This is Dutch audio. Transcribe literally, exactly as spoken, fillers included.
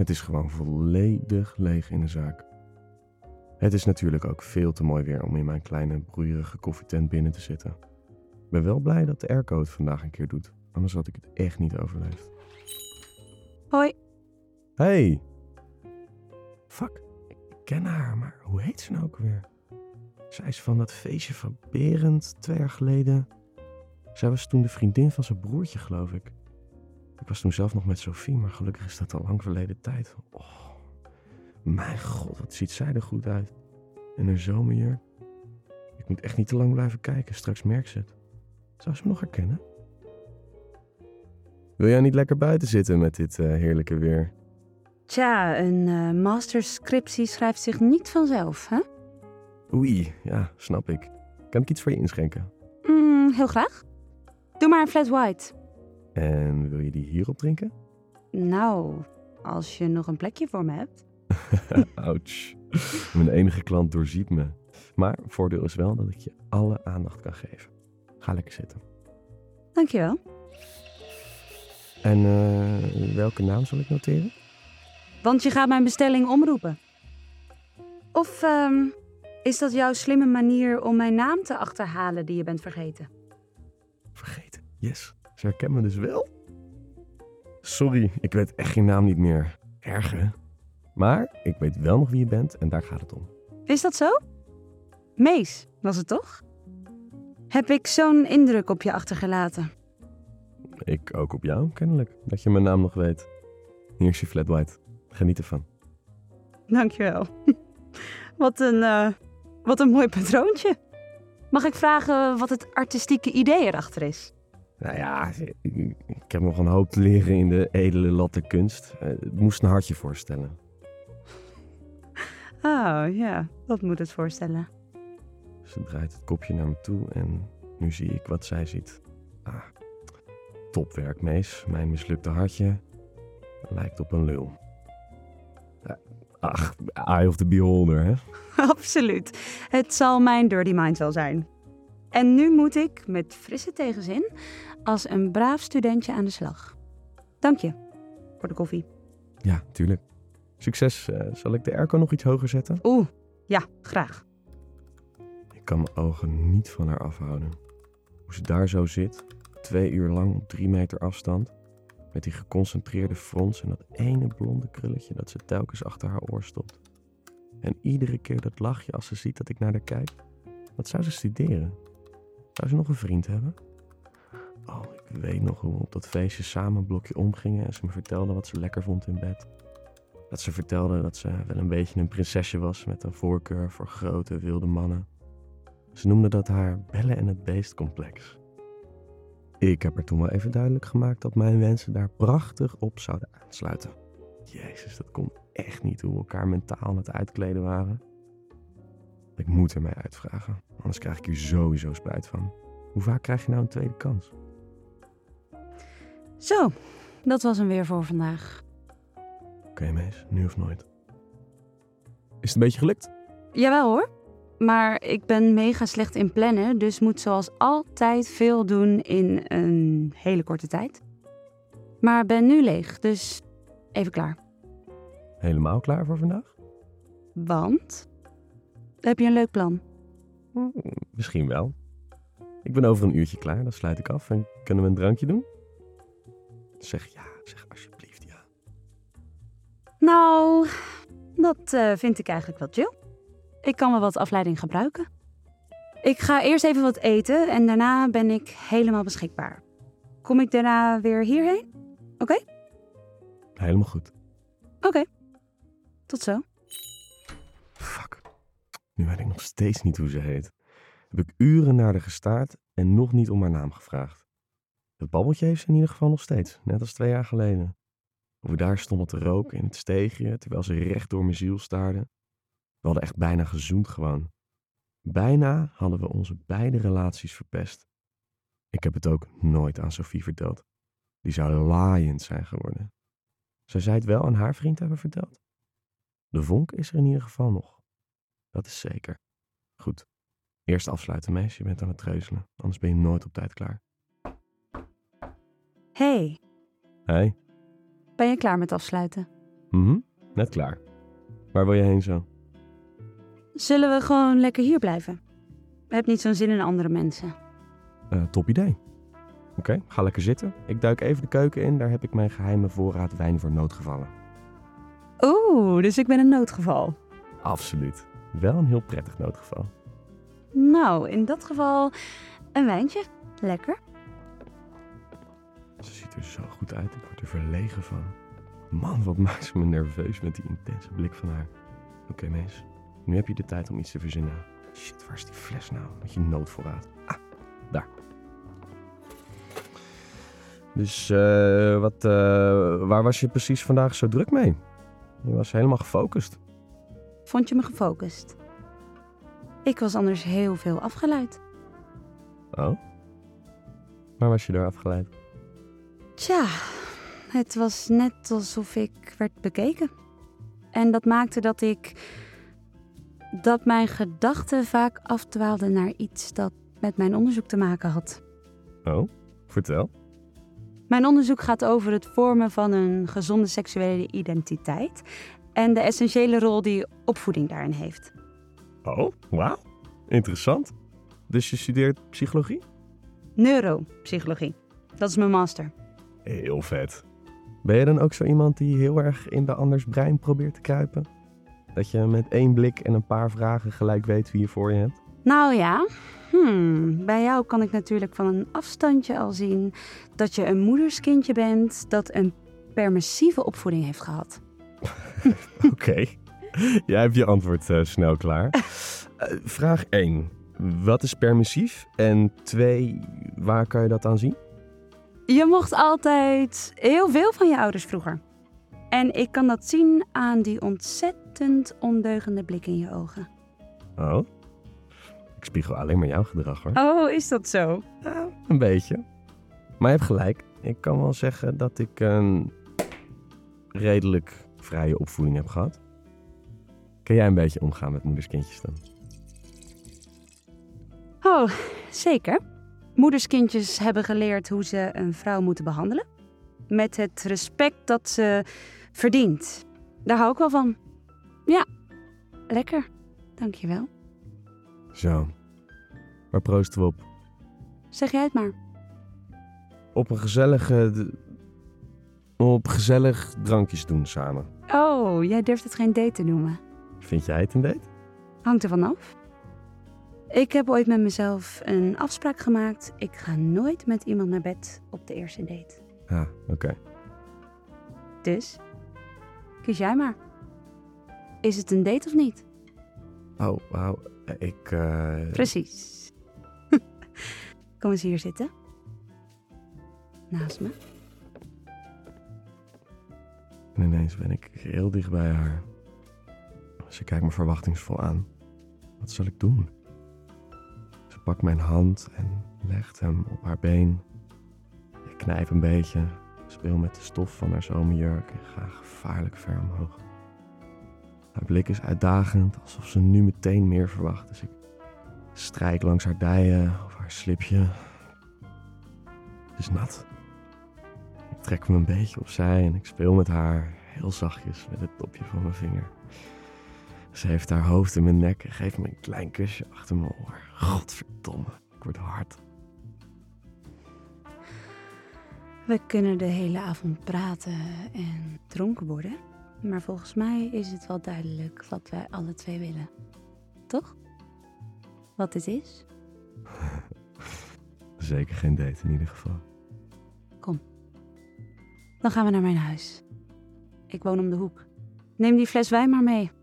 Het is gewoon volledig leeg in de zaak. Het is natuurlijk ook veel te mooi weer om in mijn kleine broeierige koffietent binnen te zitten. Ik ben wel blij dat de airco het vandaag een keer doet, anders had ik het echt niet overleefd. Hoi. Hey! Fuck, ik ken haar, maar hoe heet ze nou ook weer? Zij is van dat feestje van Berend twee jaar geleden. Zij was toen de vriendin van zijn broertje, geloof ik. Ik was toen zelf nog met Sophie, maar gelukkig is dat al lang verleden tijd. Oh, mijn god, wat ziet zij er goed uit. En een zomerjurk. Ik moet echt niet te lang blijven kijken, straks merkt ze het. Zou ze me nog herkennen? Wil jij niet lekker buiten zitten met dit uh, heerlijke weer? Tja, een uh, masterscriptie schrijft zich niet vanzelf, hè? Oei, ja, snap ik. Kan ik iets voor je inschenken? Mm, heel graag. Doe maar een flat white. En wil je die hierop drinken? Nou, als je nog een plekje voor me hebt. Ouch. Mijn enige klant doorziet me. Maar voordeel is wel dat ik je alle aandacht kan geven. Ga lekker zitten. Dankjewel. En uh, welke naam zal ik noteren? Want je gaat mijn bestelling omroepen. Of um, is dat jouw slimme manier om mijn naam te achterhalen die je bent vergeten? Vergeten? Yes. Ze herkent me dus wel? Sorry, ik weet echt je naam niet meer. Erg, hè? Maar ik weet wel nog wie je bent en daar gaat het om. Is dat zo? Mees, was het toch? Heb ik zo'n indruk op je achtergelaten? Ik ook op jou, kennelijk. Dat je mijn naam nog weet. Hier is je flat white. Geniet ervan. Dankjewel. Wat een, uh, wat een mooi patroontje. Mag ik vragen wat het artistieke idee erachter is? Nou ja, ik, ik heb nog een hoop te leren in de edele latterkunst. Het moest een hartje voorstellen. Oh, ja, dat moet het voorstellen. Ze draait het kopje naar me toe en nu zie ik wat zij ziet. Ah, topwerk, Mees. Mijn mislukte hartje lijkt op een lul. Ach, eye of the beholder, hè? Absoluut. Het zal mijn dirty mind wel zijn. En nu moet ik, met frisse tegenzin, als een braaf studentje aan de slag. Dank je voor de koffie. Ja, tuurlijk. Succes. Uh, zal ik de airco nog iets hoger zetten? Oeh, ja, graag. Ik kan mijn ogen niet van haar afhouden. Hoe ze daar zo zit, twee uur lang op drie meter afstand, met die geconcentreerde frons en dat ene blonde krulletje dat ze telkens achter haar oor stopt. En iedere keer dat lachje als ze ziet dat ik naar haar kijk. Wat zou ze studeren? Zou ze nog een vriend hebben? Oh, ik weet nog hoe we op dat feestje samen een blokje omgingen en ze me vertelde wat ze lekker vond in bed. Dat ze vertelde dat ze wel een beetje een prinsesje was met een voorkeur voor grote wilde mannen. Ze noemde dat haar Belle en het Beest complex. Ik heb er toen wel even duidelijk gemaakt dat mijn wensen daar prachtig op zouden aansluiten. Jezus, dat kon echt niet hoe we elkaar mentaal aan het uitkleden waren. Ik moet er mij uitvragen, anders krijg ik hier sowieso spijt van. Hoe vaak krijg je nou een tweede kans? Zo, dat was hem weer voor vandaag. Oké, okay, Mees, nu of nooit. Is het een beetje gelukt? Jawel hoor, maar ik ben mega slecht in plannen, dus moet zoals altijd veel doen in een hele korte tijd. Maar ben nu leeg, dus even klaar. Helemaal klaar voor vandaag? Want? Heb je een leuk plan? Hmm, misschien wel. Ik ben over een uurtje klaar, dan sluit ik af en kunnen we een drankje doen? Zeg ja, zeg alsjeblieft ja. Nou, dat uh, vind ik eigenlijk wel chill. Ik kan wel wat afleiding gebruiken. Ik ga eerst even wat eten en daarna ben ik helemaal beschikbaar. Kom ik daarna weer hierheen? Oké? Okay? Helemaal goed. Oké. Okay. Tot zo. Fuck. Nu weet ik nog steeds niet hoe ze heet. Heb ik uren naar haar gestaard en nog niet om haar naam gevraagd. Het babbeltje heeft ze in ieder geval nog steeds, net als twee jaar geleden. Hoe we daar stonden te roken in het steegje, terwijl ze recht door mijn ziel staarde. We hadden echt bijna gezoend gewoon. Bijna hadden we onze beide relaties verpest. Ik heb het ook nooit aan Sophie verteld. Die zou laaiend zijn geworden. Zou zij het wel aan haar vriend hebben verteld? De vonk is er in ieder geval nog. Dat is zeker. Goed. Eerst afsluiten, meisje. Je bent aan het treuzelen. Anders ben je nooit op tijd klaar. Hey. Hey. Ben je klaar met afsluiten? Mhm, net klaar. Waar wil je heen zo? Zullen we gewoon lekker hier blijven? Ik heb niet zo'n zin in andere mensen. Uh, top idee. Oké, okay, ga lekker zitten. Ik duik even de keuken in. Daar heb ik mijn geheime voorraad wijn voor noodgevallen. Oeh, dus ik ben een noodgeval. Absoluut. Wel een heel prettig noodgeval. Nou, in dat geval een wijntje. Lekker. Ze ziet er zo goed uit. Ik word er verlegen van. Man, wat maakt ze me nerveus met die intense blik van haar. Oké, okay, Mees. Nu heb je de tijd om iets te verzinnen. Shit, waar is die fles nou? Met je noodvoorraad. Ah, daar. Dus uh, wat, uh, waar was je precies vandaag zo druk mee? Je was helemaal gefocust. Vond je me gefocust? Ik was anders heel veel afgeleid. Oh? Waar was je door afgeleid? Tja, het was net alsof ik werd bekeken. En dat maakte dat ik... dat mijn gedachten vaak afdwaalden naar iets dat met mijn onderzoek te maken had. Oh, vertel. Mijn onderzoek gaat over het vormen van een gezonde seksuele identiteit en de essentiële rol die opvoeding daarin heeft. Oh, wauw. Interessant. Dus je studeert psychologie? Neuropsychologie. Dat is mijn master. Heel vet. Ben je dan ook zo iemand die heel erg in de anders brein probeert te kruipen? Dat je met één blik en een paar vragen gelijk weet wie je voor je hebt? Nou ja, hmm, bij jou kan ik natuurlijk van een afstandje al zien dat je een moederskindje bent dat een permissieve opvoeding heeft gehad. Oké, okay. Jij hebt je antwoord uh, snel klaar. Uh, vraag één. Wat is permissief? En twee, waar kan je dat aan zien? Je mocht altijd heel veel van je ouders vroeger. En ik kan dat zien aan die ontzettend ondeugende blik in je ogen. Oh? Ik spiegel alleen maar jouw gedrag, hoor. Oh, is dat zo? Nou, een beetje. Maar je hebt gelijk. Ik kan wel zeggen dat ik een redelijk vrije opvoeding heb gehad. Kan jij een beetje omgaan met moederskindjes dan? Oh, zeker. Moederskindjes hebben geleerd hoe ze een vrouw moeten behandelen. Met het respect dat ze verdient. Daar hou ik wel van. Ja, lekker. Dankjewel. Zo. Waar proosten we op? Zeg jij het maar. Op een gezellige... Op gezellig drankjes doen samen. Oh, jij durft het geen date te noemen. Vind jij het een date? Hangt ervan af. Ik heb ooit met mezelf een afspraak gemaakt. Ik ga nooit met iemand naar bed op de eerste date. Ah, oké. Okay. Dus, kies jij maar. Is het een date of niet? Oh, wauw. Ik... Uh... Precies. Kom eens hier zitten. Naast me. En ineens ben ik heel dicht bij haar. Ze kijkt me verwachtingsvol aan. Wat zal ik doen? Ze pakt mijn hand en legt hem op haar been. Ik knijp een beetje, speel met de stof van haar zomerjurk en ga gevaarlijk ver omhoog. Haar blik is uitdagend, alsof ze nu meteen meer verwacht. Dus ik strijk langs haar dijen of haar slipje. Het is nat. Ik trek me een beetje opzij en ik speel met haar heel zachtjes met het topje van mijn vinger. Ze heeft haar hoofd in mijn nek en geeft me een klein kusje achter mijn oor. Godverdomme, ik word hard. We kunnen de hele avond praten en dronken worden. Maar volgens mij is het wel duidelijk wat wij alle twee willen. Toch? Wat dit is? Zeker geen date in ieder geval. Kom. Dan gaan we naar mijn huis. Ik woon om de hoek. Neem die fles wijn maar mee.